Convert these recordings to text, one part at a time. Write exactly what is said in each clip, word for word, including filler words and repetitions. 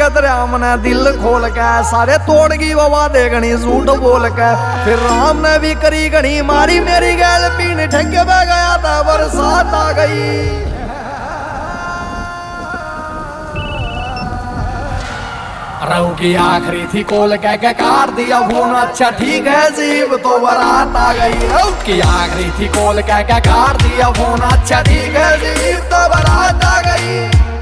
के तेरे हमने दिल खोल के सारे तोड़ गई वो वादे घनी झूठ बोल के। फिर राम ने भी करी घनी मारी मेरी गैल पीने ठेके पे गया था बरसात आ गई। रहू की आखिरी थी कोल कह के काट दिया फोन अच्छा ठीक है जीव तो बारात आ गई। रहू की आखिरी थी कोल कह के काट दिया फोन अच्छा ठीक है जीव तो बारात आ गई।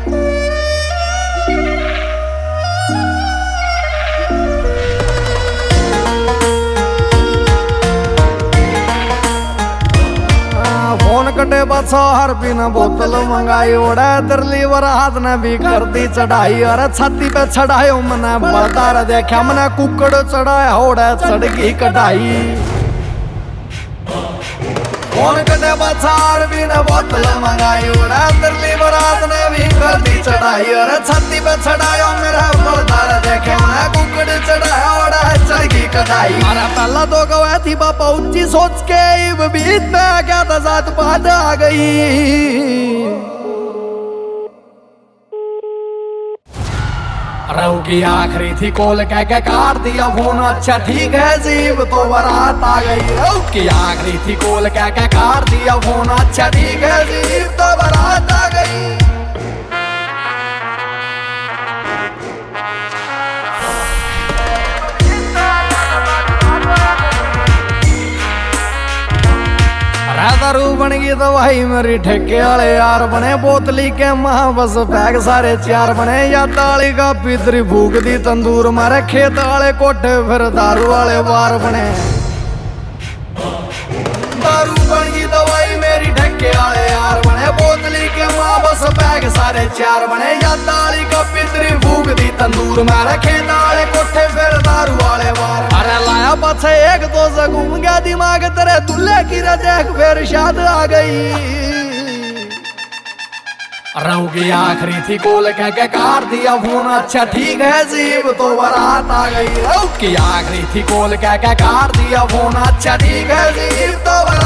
फोन कटे बच्चा हर बिना बोतल मंगाई ओढ़े तरली वर हाथ ने भी कर दी चढ़ाई। अरे छाती पे चढ़ायो मने बलदार देखा मने कुकड़ चढ़ाया ओढ़े चढ़गी कटाई। फोन कटे बच्चा हर बिना बोतल मंगाई ओढ़े तरली वर हाथ ने भी कर दी चढ़ाई। अरे छाती पे चढ़ायो मेरा बलदार देखा मने कुकड़ चढ़ाया ओढ़े चढ़गी कटाई। अरे पहला तो गवा थी बापा ऊंची सोच के बीच में क्या था जात पात आ गई। रहू की आखिरी थी कोल कह के काट दिया फोन अच्छा ठीक है जीव तो बारात आ गई। रहू की आखिरी थी कोल कह के काट दिया फोन अच्छा ठीक है जीव तो बारात आ गई। दारू बन गई दवाई मेरी ठेके वाले यार बने बोतली के महा बस बैग सारे चार बने या ताली का पितरी भूख दी तंदूर मारे खेत वाले कोठे फिर दारू वाले बार बने। दारू बन गई दवाई मेरी ठेके वाले यार बने बोतली के महा बस बैग सारे चार बने या ताली का पितरी भूख दी तंदूर मारे खेत वाले कोठे फिर दारू वाले बार। अरे लाया पछे एक दो से घूम गया दिमाग तेरे दूल्हे की रजेक फिर शाद आ गई। रहू की आखिरी थी कोल कह के काट दिया फोन अच्छा ठीक है जीव तो बारात आ गई। रहू की आखिरी थी कोल कह के काट दिया फोन अच्छा ठीक है जीव तो बारात